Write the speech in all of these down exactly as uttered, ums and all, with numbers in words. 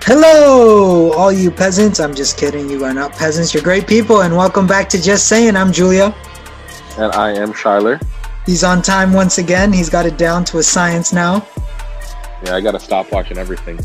Hello, all you peasants. I'm just kidding. You are not peasants. You're great people, and welcome back to Just Saying. I'm Julio. And I am Shiler. He's on time once again. He's got it down to a science now. Yeah, I got to stop watching everything.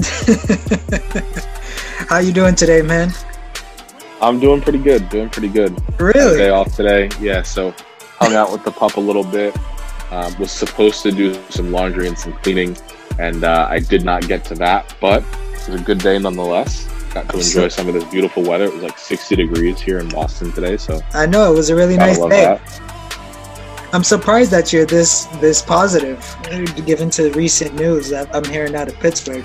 How you doing today, man? I'm doing pretty good. Doing pretty good. Really? Day off today. Yeah, so hung out with the pup a little bit. Um, was supposed to do some laundry and some cleaning, and uh, I did not get to that, but it was a good day nonetheless. Got to enjoy some of this beautiful weather. It was like sixty degrees here in Boston today, so I know it was a really nice day. That. I'm surprised that you're this this positive, given to recent news that I'm hearing out of Pittsburgh.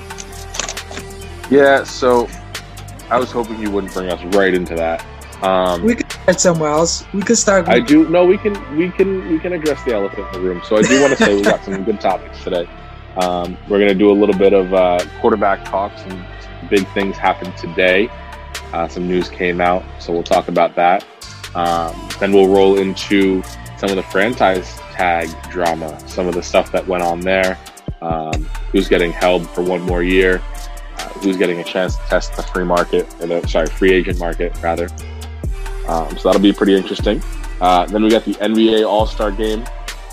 Yeah, so I was hoping you wouldn't bring us right into that. Um, we could start somewhere else. We could start. I do. No, we can. We can. We can address the elephant in the room. So I do want to say we got some good topics today. Um, we're going to do a little bit of uh, quarterback talk. Some big things happened today. Uh, some news came out, so we'll talk about that. Um, then we'll roll into some of the franchise tag drama, some of the stuff that went on there. Um, who's getting held for one more year? Uh, who's getting a chance to test the free market, or the sorry, free agent market rather? Um, so that'll be pretty interesting. Uh, then we got the N B A All-Star Game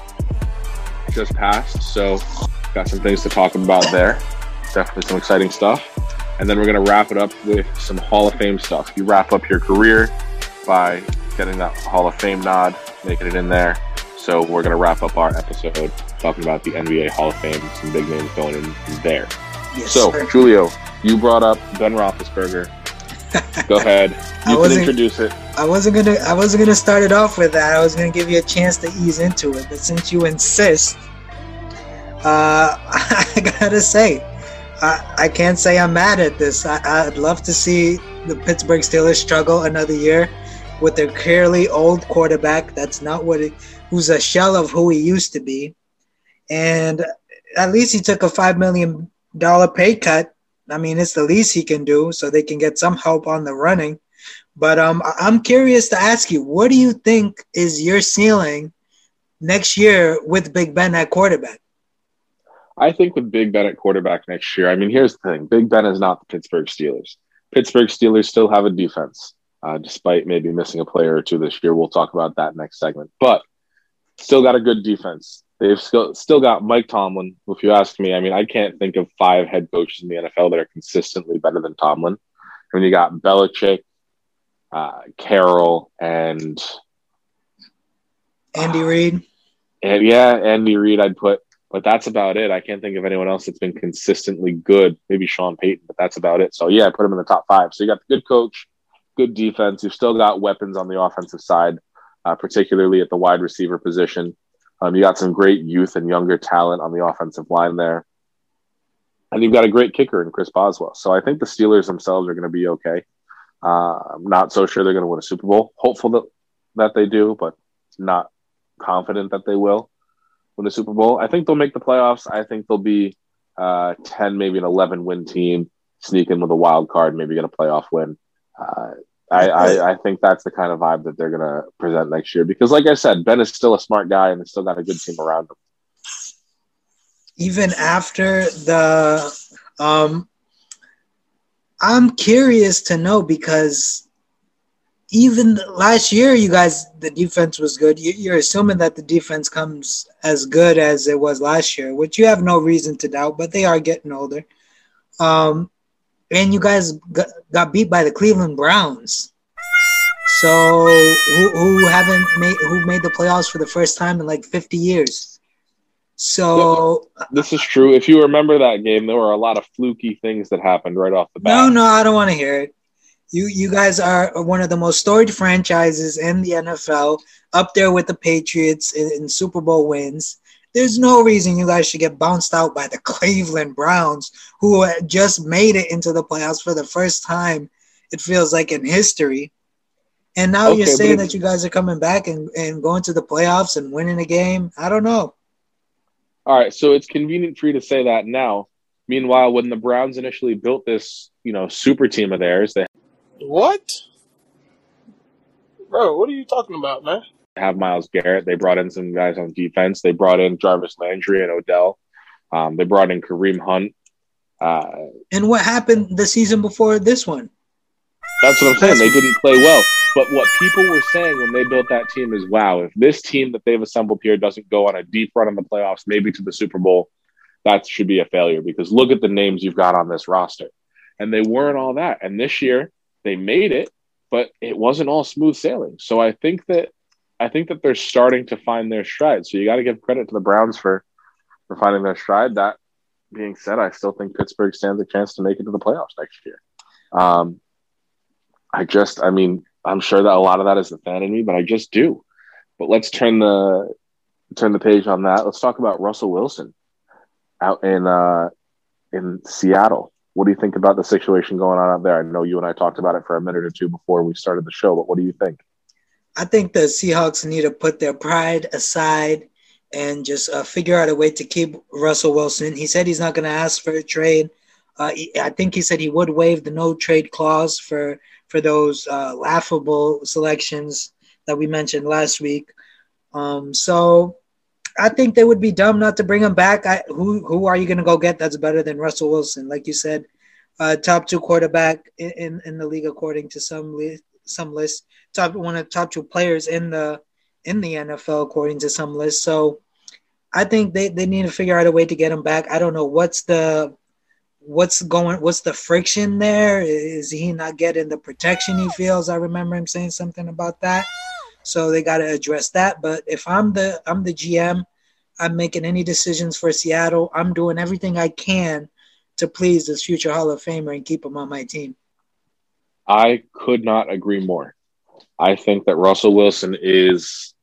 just passed, so got some things to talk about there. Definitely some exciting stuff. And then we're going to wrap it up with some Hall of Fame stuff. You wrap up your career by getting that Hall of Fame nod, making it in there. So we're going to wrap up our episode talking about the N B A Hall of Fame, some big names going in there. Yes, so, sir. Julio, you brought up Ben Roethlisberger. Go ahead. You can introduce it. I wasn't gonna. I wasn't gonna start it off with that. I was gonna give you a chance to ease into it, but since you insist, uh, I gotta say, I, I can't say I'm mad at this. I, I'd love to see the Pittsburgh Steelers struggle another year with their clearly old quarterback. That's not what it. Who's a shell of who he used to be, and at least he took a five million dollar pay cut. I mean, it's the least he can do, so they can get some help on the running. But um, I'm curious to ask you, what do you think is your ceiling next year with Big Ben at quarterback? I think with Big Ben at quarterback next year, I mean, here's the thing. Big Ben is not the Pittsburgh Steelers. Pittsburgh Steelers still have a defense, uh, despite maybe missing a player or two this year. We'll talk about that next segment. But still got a good defense. They've still, still got Mike Tomlin. If you ask me, I mean, I can't think of five head coaches in the N F L that are consistently better than Tomlin. I mean, you got Belichick, uh, Carroll, and Andy Reid. And yeah, Andy Reid I'd put, but that's about it. I can't think of anyone else that's been consistently good. Maybe Sean Payton, but that's about it. So yeah, I put him in the top five. So you got the good coach, good defense. You've still got weapons on the offensive side, uh, particularly at the wide receiver position. Um, you got some great youth and younger talent on the offensive line there. And you've got a great kicker in Chris Boswell. So I think the Steelers themselves are going to be okay. Uh, I'm not so sure they're going to win a Super Bowl. Hopeful that, that they do, but not confident that they will win a Super Bowl. I think they'll make the playoffs. I think they'll be uh, ten, maybe an eleven win team, sneak in with a wild card, maybe get a playoff win. Uh, I, I, I think that's the kind of vibe that they're going to present next year. Because like I said, Ben is still a smart guy and has still got a good team around him. Even after the um, – I'm curious to know because even last year, you guys, the defense was good. You, you're assuming that the defense comes as good as it was last year, which you have no reason to doubt, but they are getting older. Um, and you guys got, got beat by the Cleveland Browns. So who, who haven't made who made the playoffs for the first time in like fifty years. So this is true. If you remember that game, there were a lot of fluky things that happened right off the bat. No, no, I don't want to hear it. You you guys are one of the most storied franchises in the N F L, up there with the Patriots in, in Super Bowl wins. There's no reason you guys should get bounced out by the Cleveland Browns, who just made it into the playoffs for the first time, it feels like, in history. And now okay, you're saying that you guys are coming back and, and going to the playoffs and winning a game. I don't know. All right, so it's convenient for you to say that now. Meanwhile, when the Browns initially built this, you know, super team of theirs, they What? Bro, what are you talking about, man? have Myles Garrett. They brought in some guys on defense. They brought in Jarvis Landry and Odell. Um, they brought in Kareem Hunt. Uh, And what happened the season before this one? That's what I'm saying. They didn't play well. But what people were saying when they built that team is, wow, if this team that they've assembled here doesn't go on a deep run in the playoffs, maybe to the Super Bowl, that should be a failure because look at the names you've got on this roster. And they weren't all that. And this year they made it, but it wasn't all smooth sailing. So I think that I think that they're starting to find their stride. So you got to give credit to the Browns for, for finding their stride. That being said, I still think Pittsburgh stands a chance to make it to the playoffs next year. Um, I just, I mean, I'm sure that a lot of that is the fan in me, but I just do. But let's turn the turn the page on that. Let's talk about Russell Wilson out in uh, in Seattle. What do you think about the situation going on out there? I know you and I talked about it for a minute or two before we started the show, but what do you think? I think the Seahawks need to put their pride aside and just uh, figure out a way to keep Russell Wilson. He said he's not going to ask for a trade. Uh, he, I think he said he would waive the no trade clause for for those uh, laughable selections that we mentioned last week. Um, so I think they would be dumb not to bring him back. I, who who are you going to go get that's better than Russell Wilson? Like you said, uh, top two quarterback in, in, in the league according to some li- some lists. Top one of the top two players in the in the N F L according to some lists. So I think they, they need to figure out a way to get him back. I don't know what's the what's going what's the friction there. Is he not getting the protection he feels? I remember him saying something about that. So they got to address that. But if I'm the I'm the G M, I'm making any decisions for Seattle. I'm doing everything I can to please this future Hall of Famer and keep him on my team. I could not agree more. I think that Russell Wilson is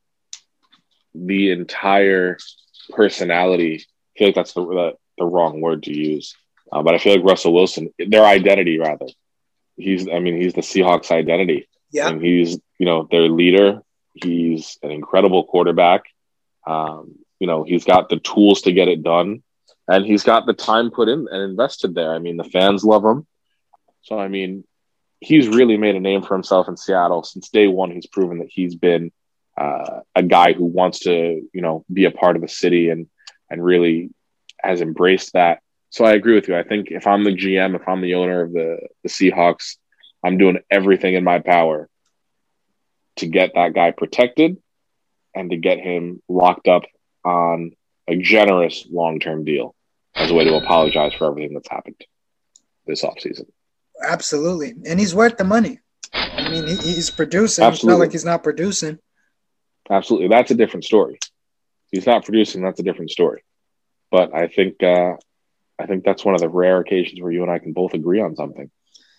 the entire personality. I feel like that's the the, the wrong word to use, uh, but I feel like Russell Wilson, their identity rather. He's, I mean, he's the Seahawks' identity. Yeah, and he's, you know, their leader. He's an incredible quarterback. Um, you know, he's got the tools to get it done, and he's got the time put in and invested there. I mean, the fans love him. So, I mean, he's really made a name for himself in Seattle. Since day one, he's proven that he's been uh, a guy who wants to, you know, be a part of the city and and really has embraced that. So I agree with you. I think if I'm the G M, if I'm the owner of the, the Seahawks, I'm doing everything in my power to get that guy protected and to get him locked up on a generous long-term deal as a way to apologize for everything that's happened this offseason. absolutely. And he's worth the money. I mean, he, he's producing. Absolutely. It's not like he's not producing. Absolutely. That's a different story. He's not producing. That's a different story. But I think uh, I think that's one of the rare occasions where you and I can both agree on something.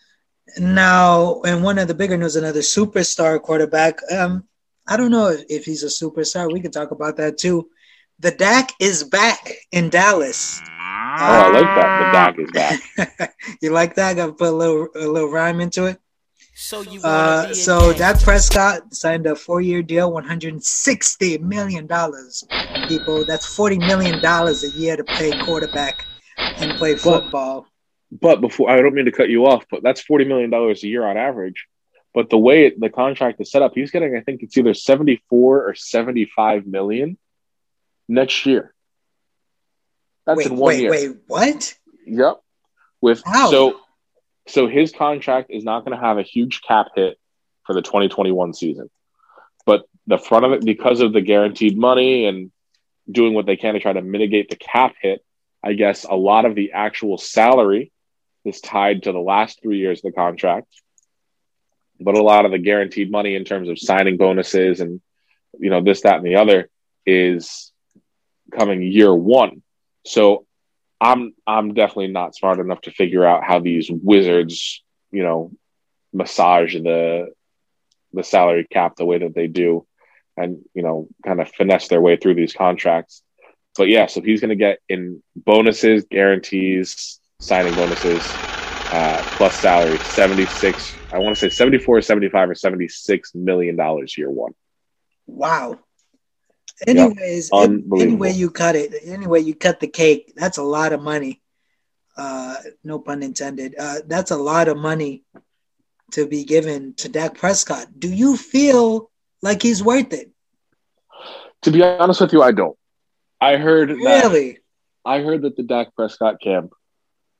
Now, and one of the bigger news, another superstar quarterback. Um, I don't know if, if he's a superstar. We can talk about that too. The Dak is back in Dallas. Oh, I like that. The Dak is back. You like that? I got to put a little a little rhyme into it. So you Uh, so Dak Prescott signed a four-year deal, one hundred sixty million dollars. People, that's forty million dollars a year to play quarterback and play football. But before, I don't mean to cut you off, but that's forty million dollars a year on average. But the way it, the contract is set up, he's getting, I think it's either seventy-four or seventy-five million next year. That's wait, in one wait, year. wait, what? Yep. With How? so so his contract is not going to have a huge cap hit for the twenty twenty-one season. But the front of it, because of the guaranteed money and doing what they can to try to mitigate the cap hit, I guess a lot of the actual salary is tied to the last three years of the contract. But a lot of the guaranteed money in terms of signing bonuses and, you know, this, that, and the other is coming year one. So I'm I'm definitely not smart enough to figure out how these wizards, you know, massage the the salary cap the way that they do and, you know, kind of finesse their way through these contracts. But yeah, so he's going to get in bonuses, guarantees, signing bonuses, uh, plus salary, seventy-six, I want to say seventy-four, seventy-five, or seventy-six million dollars year one. Wow. Anyways, Yep. any, any way you cut it, any way you cut the cake, that's a lot of money. Uh, no pun intended. Uh, that's a lot of money to be given to Dak Prescott. Do you feel like he's worth it? To be honest with you, I don't. I heard that, Really? I heard that the Dak Prescott camp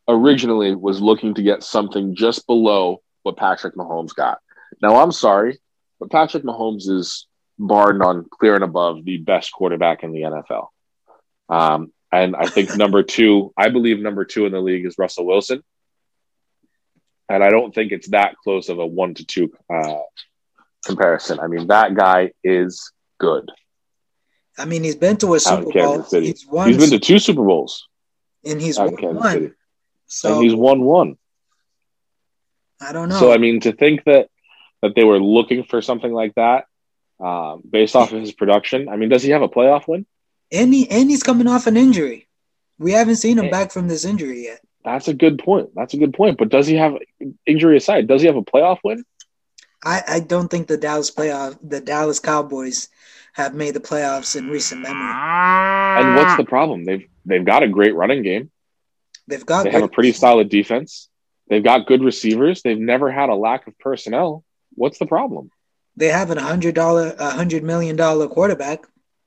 originally was looking to get something just below what Patrick Mahomes got. Now, I'm sorry, but Patrick Mahomes is bar none, clear and above the best quarterback in the N F L. Um, and I think number two, I believe number two in the league is Russell Wilson. And I don't think it's that close of a one to two uh, comparison. I mean, that guy is good. I mean, he's been to a Super Bowl. City. He's won. He's been to two Super Bowls. And he's out won in Kansas one. City. So and he's won one. I don't know. So, I mean, to think that, that they were looking for something like that uh, based off of his production, I mean, does he have a playoff win? And, he, and he's coming off an injury. We haven't seen him back from this injury yet. That's a good point. That's a good point. But does he have, injury aside, does he have a playoff win? I, I don't think the Dallas playoff, the Dallas Cowboys have made the playoffs in recent memory. And what's the problem? They've they've got a great running game. They've got they have a pretty solid defense. They've got good receivers. They've never had a lack of personnel. What's the problem? They have a hundred dollar, a hundred million dollar quarterback.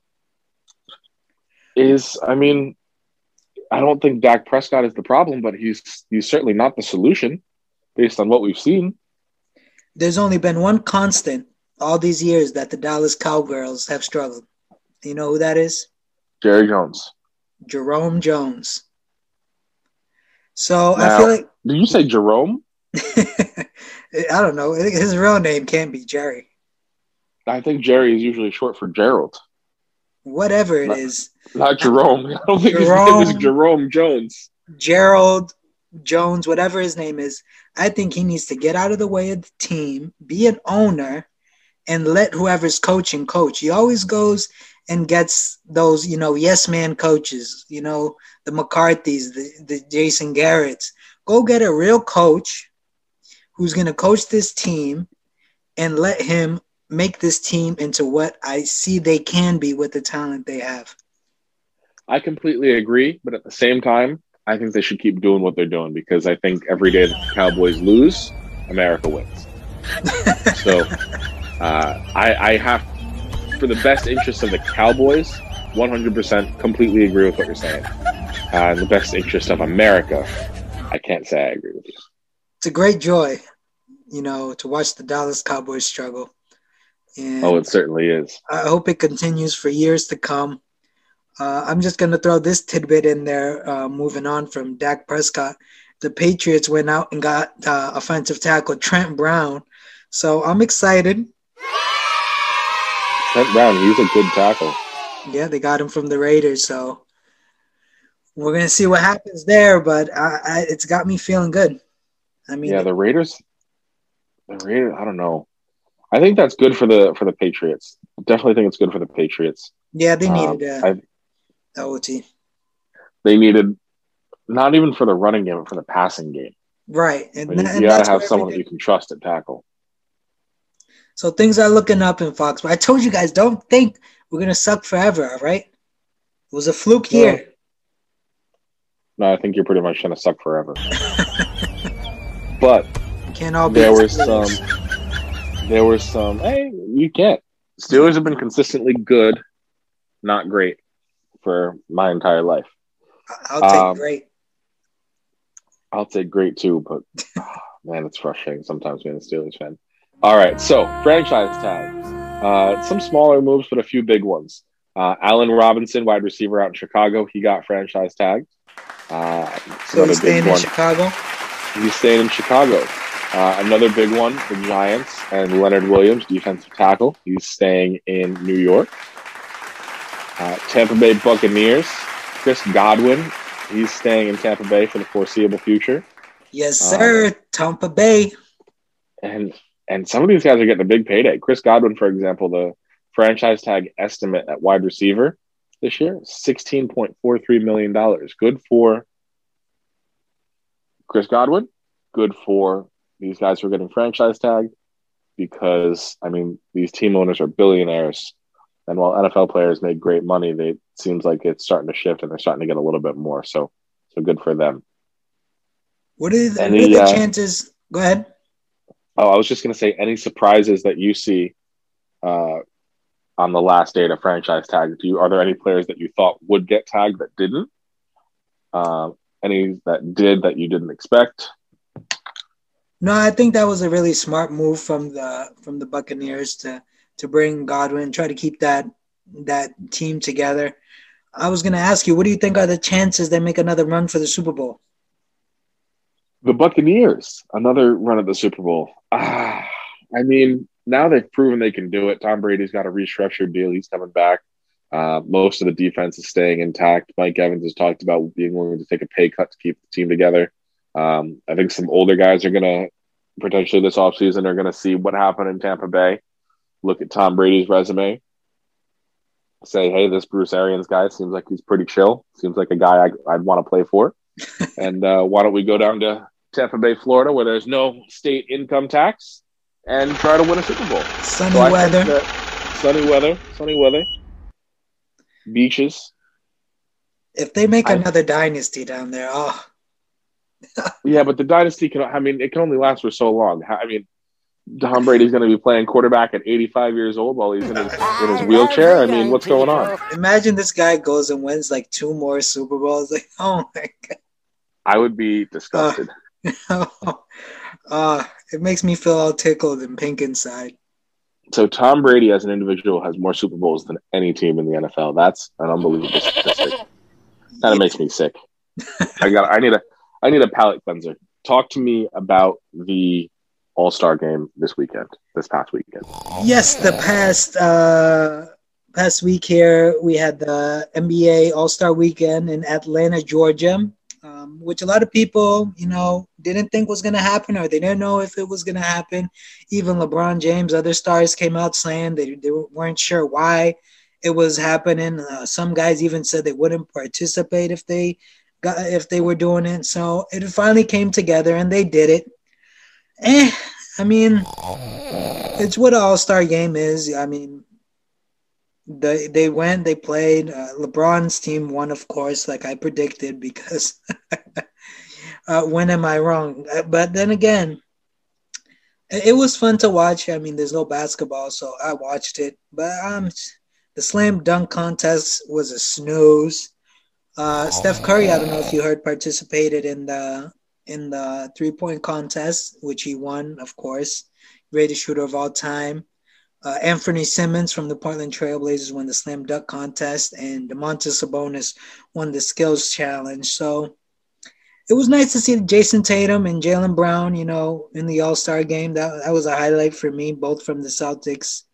Is I mean, I don't think Dak Prescott is the problem, but he's he's certainly not the solution based on what we've seen. There's only been one constant all these years that the Dallas Cowgirls have struggled. You know who that is? Jerry Jones. Jerome Jones. So now, I feel like did you say Jerome? I don't know. His real name can't be Jerry. I think Jerry is usually short for Gerald. Whatever it not, is. Not Jerome. I don't think Jerome, his name is Jerome Jones. Gerald Jones, whatever his name is. I think he needs to get out of the way of the team, be an owner, and let whoever's coaching coach. He always goes and gets those, you know, yes man coaches, you know, the McCarthys, the, the Jason Garretts. Go get a real coach who's going to coach this team and let him make this team into what I see they can be with the talent they have. I completely agree, but at the same time, I think they should keep doing what they're doing because I think every day that the Cowboys lose, America wins. So uh, I, I have, for the best interest of the Cowboys, one hundred percent completely agree with what you're saying. Uh, in the best interest of America, I can't say I agree with you. It's a great joy, you know, to watch the Dallas Cowboys struggle. And oh, it certainly is. I hope it continues for years to come. Uh, I'm just going to throw this tidbit in there, uh, moving on from Dak Prescott. The Patriots went out and got uh, offensive tackle Trent Brown. So I'm excited. Trent Brown, he's a good tackle. Yeah, they got him from the Raiders. So we're going to see what happens there, but I, I, it's got me feeling good. I mean, yeah, the Raiders, the Raiders, I don't know. I think that's good for the for the Patriots. Definitely think it's good for the Patriots. Yeah, they needed um, a O T. They needed not even for the running game, but for the passing game. Right. And, I mean, and you got to have someone that you can trust at tackle. So things are looking up in Foxborough. I told you guys, don't think we're going to suck forever, all right? It was a fluke no. here. No, I think you're pretty much going to suck forever. But Can't all be there were some, there were some, hey, you can't. Steelers have been consistently good, not great, for my entire life. I'll take um, great. I'll take great too, but oh, man, it's frustrating sometimes being a Steelers fan. All right, so franchise tags. Uh, some smaller moves, but a few big ones. Uh, Allen Robinson, wide receiver out in Chicago, he got franchise tagged. Uh, so he's staying in one. Chicago? He's staying in Chicago. Uh, another big one, the Giants and Leonard Williams, defensive tackle. He's staying in New York. Uh, Tampa Bay Buccaneers, Chris Godwin. He's staying in Tampa Bay for the foreseeable future. Yes, sir. Uh, Tampa Bay. And and some of these guys are getting a big payday. Chris Godwin, for example, the franchise tag estimate at wide receiver this year, sixteen point four three million dollars. Good for Chris Godwin. Good for these guys who are getting franchise tagged because, I mean, these team owners are billionaires. And while N F L players make great money, they it seems like it's starting to shift and they're starting to get a little bit more. So, so good for them. What are the, any, what are the uh, chances? Go ahead. Oh, I was just going to say, any surprises that you see uh, on the last day to franchise tag? Do you, are there any players that you thought would get tagged that didn't? Uh, any that did that you didn't expect? No, I think that was a really smart move from the from the Buccaneers to to bring Godwin, try to keep that that team together. I was going to ask you, what do you think are the chances they make another run for the Super Bowl? The Buccaneers, another run at the Super Bowl. Ah, I mean, now they've proven they can do it. Tom Brady's got a restructured deal. He's coming back. Uh, most of the defense is staying intact. Mike Evans has talked about being willing to take a pay cut to keep the team together. Um, I think some older guys are going to potentially this offseason are going to see what happened in Tampa Bay, look at Tom Brady's resume, say, hey, this Bruce Arians guy seems like he's pretty chill. Seems like a guy I, I'd want to play for. And uh, why don't we go down to Tampa Bay, Florida, where there's no state income tax, and try to win a Super Bowl. Sunny so weather. Sunny weather. Sunny weather. Beaches. If they make I, another dynasty down there, oh. Yeah, but the dynasty can, I mean, it can only last for so long. I mean, Tom Brady's going to be playing quarterback at eighty-five years old while he's in his, in his wheelchair. I mean, what's going on? Imagine this guy goes and wins like two more Super Bowls. Like, oh my God. I would be disgusted. Uh, uh, it makes me feel all tickled and pink inside. So Tom Brady as an individual has more Super Bowls than any team in the N F L. That's an unbelievable statistic. Kind of yeah. makes me sick. I got. I need a. I need a palate cleanser. Talk to me about the All-Star game this weekend, this past weekend. Yes, the past uh, past week here, we had the N B A All-Star weekend in Atlanta, Georgia, um, which a lot of people, you know, didn't think was going to happen, or they didn't know if it was going to happen. Even LeBron James, other stars came out saying they, they weren't sure why it was happening. Uh, some guys even said they wouldn't participate if they got, if they were doing it. So it finally came together, and they did it. Eh, I mean, it's what an all-star game is. I mean, they they went, they played. Uh, LeBron's team won, of course, like I predicted, because uh, when am I wrong? But then again, it, it was fun to watch. I mean, there's no basketball, so I watched it. But um, the slam dunk contest was a snooze. Uh, Steph Curry, I don't know if you heard, participated in the in the three-point contest, which he won, of course. Greatest shooter of all time. Uh, Anthony Simmons from the Portland Trailblazers won the slam dunk contest, and Domantas Sabonis won the skills challenge. So it was nice to see Jason Tatum and Jaylen Brown, you know, in the All-Star game. That, that was a highlight for me, both from the Celtics.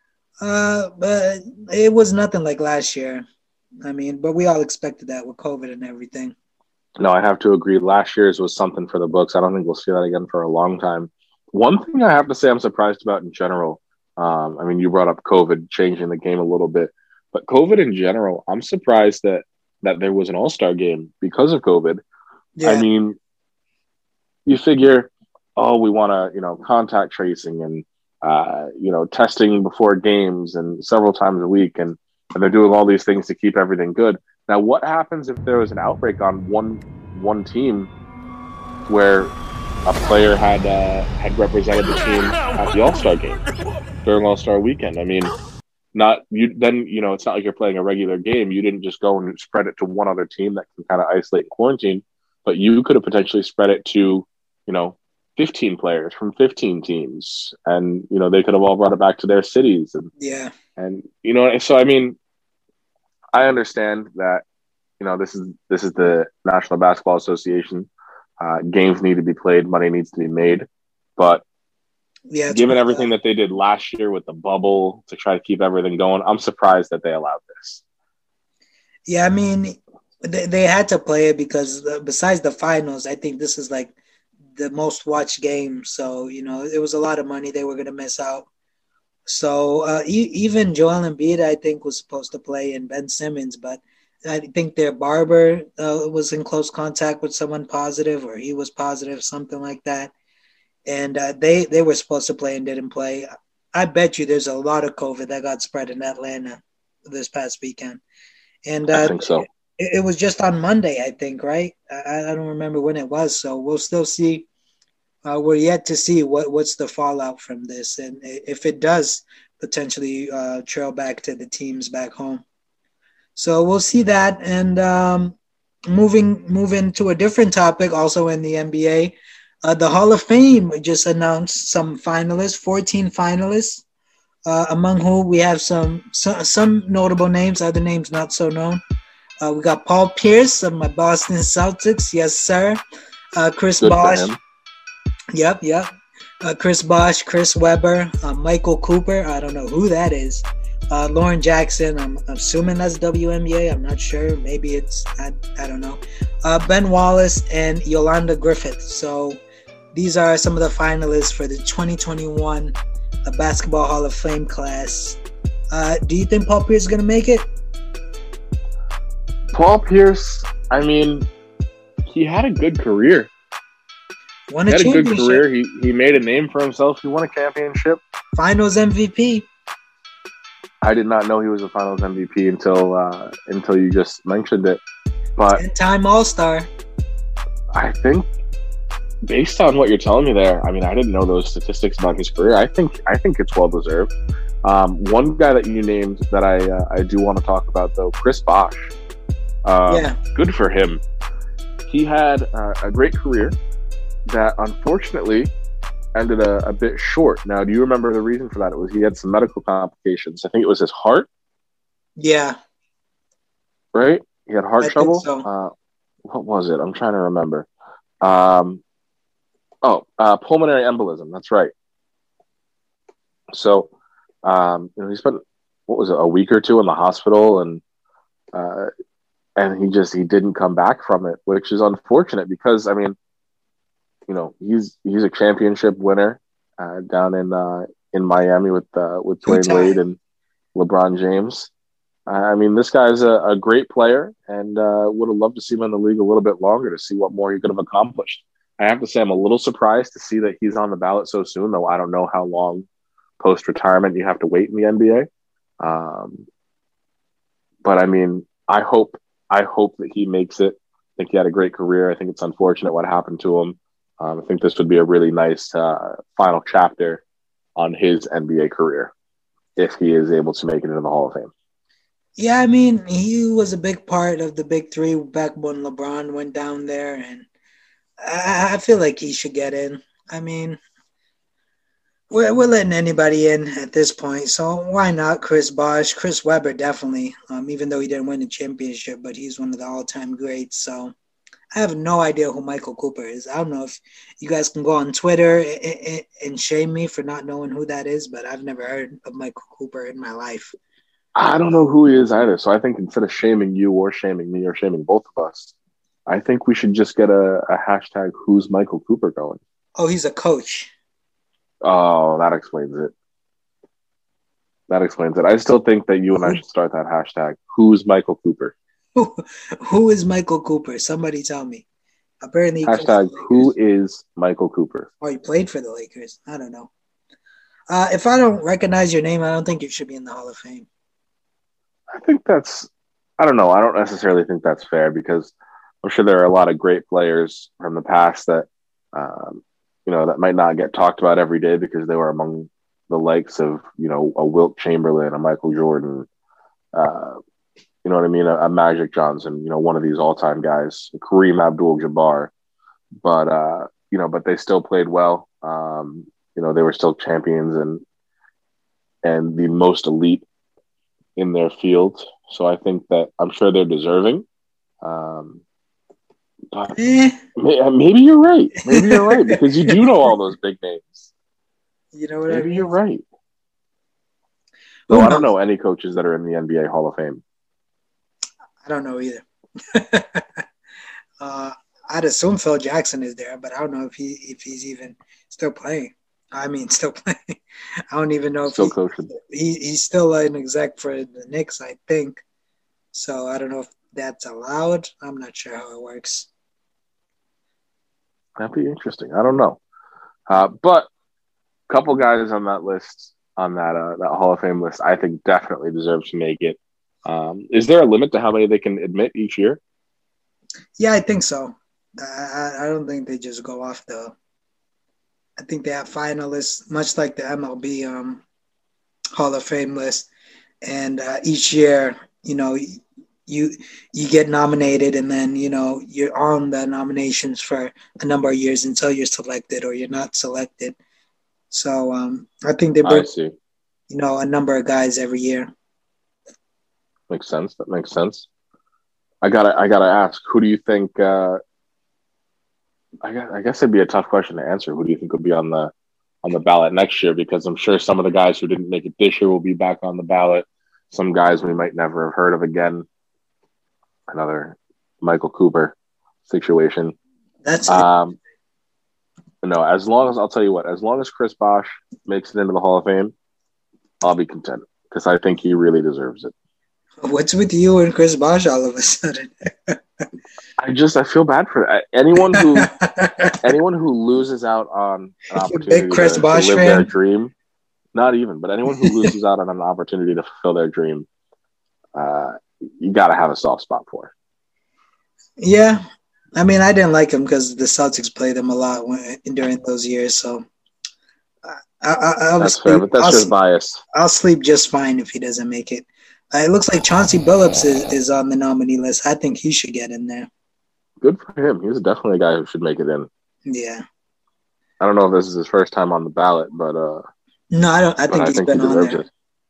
Uh, but it was nothing like last year. I mean, but we all expected that with COVID and everything. No, I have to agree. Last year's was something for the books. I don't think we'll see that again for a long time. One thing I have to say I'm surprised about in general, um, I mean, you brought up COVID changing the game a little bit, but COVID in general, I'm surprised that that there was an all-star game because of COVID. Yeah. I mean, you figure, oh, we want to, you know, contact tracing and, uh, you know, testing before games and several times a week, and and they're doing all these things to keep everything good. Now, what happens if there was an outbreak on one one team where a player had uh, had represented the team at the All-Star game during All-Star weekend? I mean, not you. Then you know it's not like you're playing a regular game. You didn't just go and spread it to one other team that can kind of isolate and quarantine, but you could have potentially spread it to, you know, fifteen players from fifteen teams, and you know they could have all brought it back to their cities. And yeah, and you know, so I mean. I understand that, you know, this is this is the National Basketball Association. Uh, games need to be played. Money needs to be made. But yeah, given everything that. that they did last year with the bubble to try to keep everything going, I'm surprised that they allowed this. Yeah, I mean, they, they had to play it because uh, besides the finals, I think this is like the most watched game. So, you know, it was a lot of money they were going to miss out. So uh, e- even Joel Embiid, I think, was supposed to play, and Ben Simmons, but I think their barber uh, was in close contact with someone positive, or he was positive, something like that. And uh, they, they were supposed to play and didn't play. I bet you there's a lot of COVID that got spread in Atlanta this past weekend. And uh, I think so. It, it was just on Monday, I think, right? I, I don't remember when it was. So we'll still see. Uh, we're yet to see what, what's the fallout from this, and if it does potentially uh, trail back to the teams back home. So we'll see that. And um, moving moving to a different topic, also in the N B A, uh, the Hall of Fame just announced some finalists, fourteen finalists, uh, among whom we have some, some some notable names, other names not so known. Uh, we got Paul Pierce of my Boston Celtics, yes sir. Uh, Chris Good for Bosh, him. yep, yep. Uh, Chris Bosh, Chris Webber, uh, Michael Cooper. I don't know who that is. Uh, Lauren Jackson. I'm assuming that's W N B A. I'm not sure. Maybe it's I, I don't know. Uh, Ben Wallace and Yolanda Griffith. So these are some of the finalists for the twenty twenty-one uh, Basketball Hall of Fame class. Uh, do you think Paul Pierce is gonna make it? Paul Pierce. I mean, he had a good career. Won He a had a good championship. career. He he made a name for himself. He won a championship. Finals M V P. I did not know he was a Finals M V P until uh, until you just mentioned it. But ten-time All-Star. I think, based on what you're telling me there, I mean, I didn't know those statistics about his career. I think I think it's well deserved. Um, one guy that you named that I uh, I do want to talk about though, Chris Bosh. Uh, Yeah. Good for him. He had uh, a great career that unfortunately ended a, a bit short. Now, do you remember the reason for that? It was he had some medical complications. I think it was his heart, Yeah. right? He had heart I think trouble. so. Uh, what was it? I'm trying to remember. Um, oh, uh, pulmonary embolism. That's right. So, um, you know, he spent what was it, a week or two in the hospital, and uh, and he just he didn't come back from it, which is unfortunate because I mean, you know, he's he's a championship winner uh, down in uh, in Miami with uh, with Dwayne Two-time. Wade and LeBron James. I mean, this guy's a, a great player, and uh, would have loved to see him in the league a little bit longer to see what more he could have accomplished. I have to say, I'm a little surprised to see that he's on the ballot so soon, though I don't know how long post-retirement you have to wait in the N B A. Um, but I mean, I hope I hope that he makes it. I think he had a great career. I think it's unfortunate what happened to him. Um, I think this would be a really nice uh, final chapter on his N B A career if he is able to make it into the Hall of Fame. Yeah, I mean, he was a big part of the big three back when LeBron went down there, and I, I feel like he should get in. I mean, we're, we're letting anybody in at this point, so why not Chris Bosh? Chris Webber, definitely, um, even though he didn't win the championship, but he's one of the all-time greats, so I have no idea who Michael Cooper is. I don't know if you guys can go on Twitter and, and shame me for not knowing who that is, but I've never heard of Michael Cooper in my life. I don't know who he is either. So I think instead of shaming you or shaming me or shaming both of us, I think we should just get a, a hashtag who's Michael Cooper going. Oh, he's a coach. Oh, that explains it. That explains it. I still think that you and I should start that hashtag who's Michael Cooper. Who, who is Michael Cooper? Somebody tell me. Apparently, he Hashtag who is Michael Cooper. Or he played for the Lakers. I don't know. Uh, if I don't recognize your name, I don't think you should be in the Hall of Fame. I think that's, I don't know. I don't necessarily think that's fair because I'm sure there are a lot of great players from the past that, um, you know, that might not get talked about every day because they were among the likes of, you know, a Wilt Chamberlain, a Michael Jordan, uh, you know what I mean? A, a Magic Johnson, you know, one of these all-time guys, Kareem Abdul-Jabbar, but, uh, you know, but they still played well. Um, you know, they were still champions and, and the most elite in their field. So I think that I'm sure they're deserving. Um, but Eh. maybe you're right. Maybe you're right because you do know all those big names. You know what I Maybe mean? you're right. Who Though I knows? don't know any coaches that are in the N B A Hall of Fame. I don't know either. uh, I'd assume Phil Jackson is there, but I don't know if he if he's even still playing. I mean, still playing. I don't even know if Still he, coaching. he he's still an exec for the Knicks, I think. So I don't know if that's allowed. I'm not sure how it works. That'd be interesting. I don't know. Uh, but a couple guys on that list, on that uh, that Hall of Fame list, I think definitely deserve to make it. Um, is there a limit to how many they can admit each year? Yeah, I think so. I, I don't think they just go off the. I think they have finalists, much like the M L B um, Hall of Fame list, and uh, each year, you know, you you get nominated, and then you know you're on the nominations for a number of years until you're selected or you're not selected. So um, I think they bring, I see. you know, a number of guys every year. Makes sense. That makes sense. I gotta, I gotta ask. Who do you think? Uh, I guess, I guess it'd be a tough question to answer. Who do you think will be on the on the ballot next year? Because I'm sure some of the guys who didn't make it this year will be back on the ballot. Some guys we might never have heard of again. Another Michael Cooper situation. That's um, no. As long as I'll tell you what, as long as Chris Bosh makes it into the Hall of Fame, I'll be content because I think he really deserves it. What's with you and Chris Bosh all of a sudden? I just I feel bad for anyone who anyone who loses out on an opportunity big Chris to, Bosh to live fan? their dream. Not even, but anyone who loses out on an opportunity to fulfill their dream, uh, you got to have a soft spot for. Yeah, I mean, I didn't like him because the Celtics played him a lot when, during those years. So I, I, I'll that's sleep, fair, but that's I'll, just bias. I'll sleep just fine if he doesn't make it. Uh, it looks like Chauncey Billups is, is on the nominee list. I think he should get in there. Good for him. He's definitely a guy who should make it in. Yeah. I don't know if this is his first time on the ballot, but uh, no, I don't. I think I he's think been he on deserves there. it.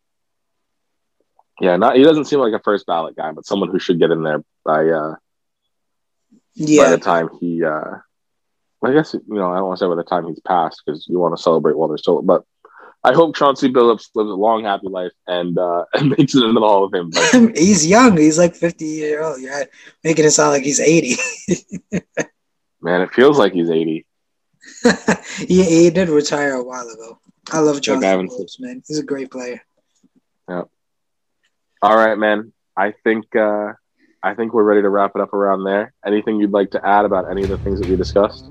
Yeah, not he doesn't seem like a first ballot guy, but someone who should get in there by uh, Yeah. by the time he. Uh, well, I guess you know I don't want to say by the time he's passed because you want to celebrate while there's still. But I hope Chauncey Billups lives a long, happy life and uh, and makes it into the Hall of Fame. He's young. He's like fifty years old. You're making it sound like he's eighty. Man, it feels like he's eighty. he, he did retire a while ago. I love Chauncey Gavin. Billups, man. He's a great player. Yeah. All right, man. I think uh, I think we're ready to wrap it up around there. Anything you'd like to add about any of the things that we discussed?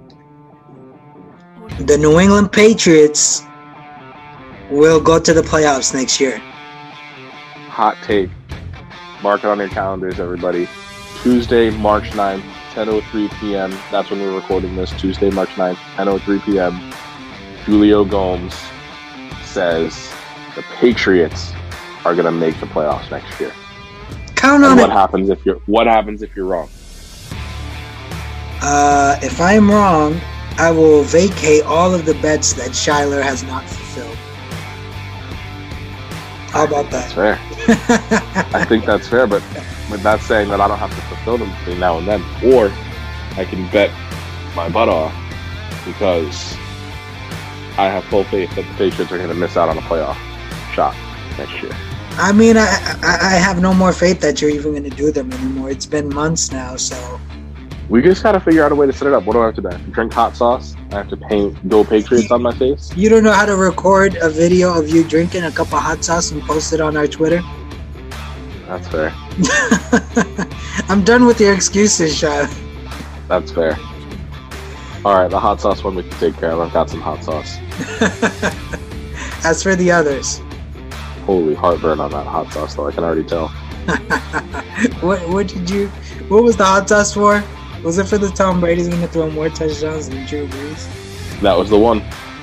The New England Patriots will go to the playoffs next year. Hot take. Mark it on your calendars, everybody. Tuesday, March ninth, ten oh three p.m. That's when we're recording this. Tuesday, March ninth, ten oh three p.m. Julio Gomes says the Patriots are going to make the playoffs next year. Count on and it. What happens if you're What happens if you're wrong? Uh, if I'm wrong, I will vacate all of the bets that Shiler has not fulfilled. How about That's that? fair. I think that's fair, but with that saying that I don't have to fulfill them between now and then, or I can bet my butt off because I have full faith that the Patriots are going to miss out on a playoff shot next year. I mean, I, I I have no more faith that you're even going to do them anymore. It's been months now, so. We just got to figure out a way to set it up. What do I have to do? I have to drink hot sauce? I have to paint Go Patriots on my face? You don't know how to record a video of you drinking a cup of hot sauce and post it on our Twitter? That's fair. I'm done with your excuses, Shiler. That's fair. All right, the hot sauce one we can take care of. I've got some hot sauce. As for the others. Holy heartburn on that hot sauce, though. I can already tell. what what did you? What was the hot sauce for? Was it for the Tom Brady's going to throw more touchdowns than Drew Brees? That was the one.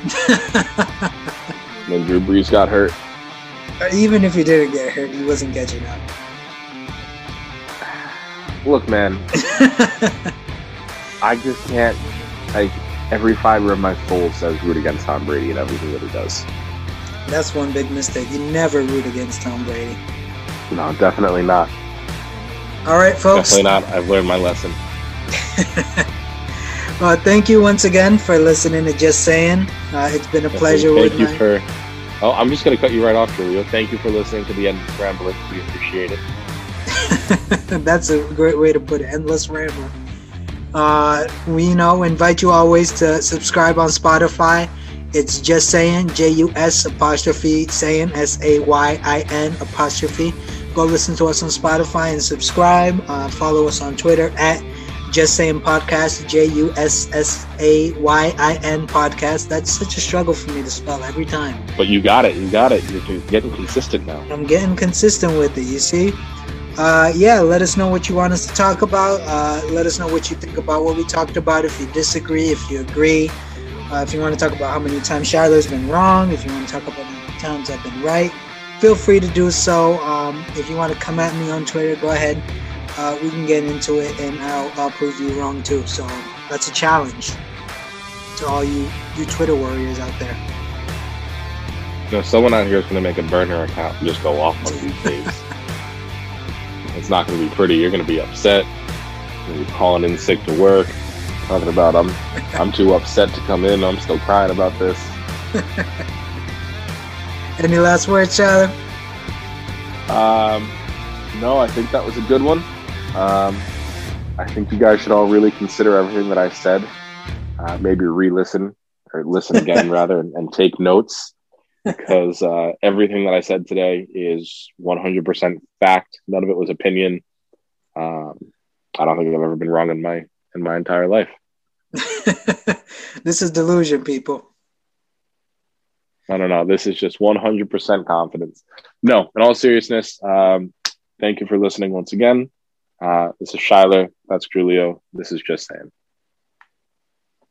When Drew Brees got hurt. Even if he didn't get hurt, he wasn't catching up. Look, man. I just can't. Like, every fiber of my soul says root against Tom Brady and everything that he does. That's one big mistake. You never root against Tom Brady. No, definitely not. All right, folks. Definitely not. I've learned my lesson. Well, thank you once again for listening to Just Saying. Uh, it's been a pleasure. Thank with you my... for. Oh, I'm just going to cut you right off, Julio. Thank you for listening to the end of Rambling. We appreciate it. That's a great way to put it. Endless rambling. Uh, we you know invite you always to subscribe on Spotify. It's Just Saying, J U S apostrophe saying, S A Y I N apostrophe. Go listen to us on Spotify and subscribe. Uh, follow us on Twitter at Just Saying Podcast, J U S S A Y I N Podcast. That's such a struggle for me to spell every time. But you got it. You got it. You're getting consistent now. I'm getting consistent with it, you see? Uh, yeah, let us know what you want us to talk about. Uh, let us know what you think about what we talked about. If you disagree, if you agree. Uh, if you want to talk about how many times Shiler's been wrong. If you want to talk about how many times I've been right. feel free to do so. Um, if you want to come at me on Twitter, go ahead. Uh, we can get into it, and I'll, I'll prove you wrong too. So that's a challenge to all you you Twitter warriors out there. You know, someone out here is going to make a burner account and just go off one of these days. It's not going to be pretty. You're going to be upset. You're going to be calling in sick to work, talking about I'm I'm too upset to come in. I'm still crying about this. Any last words, Tyler? Um, no, I think that was a good one. Um, I think you guys should all really consider everything that I said. Uh, maybe re-listen or listen again rather, and, and take notes, because uh, everything that I said today is one hundred percent fact. None of it was opinion. Um, I don't think I've ever been wrong in my in my entire life. This is delusion, people. I don't know. This is just one hundred percent confidence. No, in all seriousness, um, thank you for listening once again. Uh, this is Shyler. That's Julio. This is Just Saying.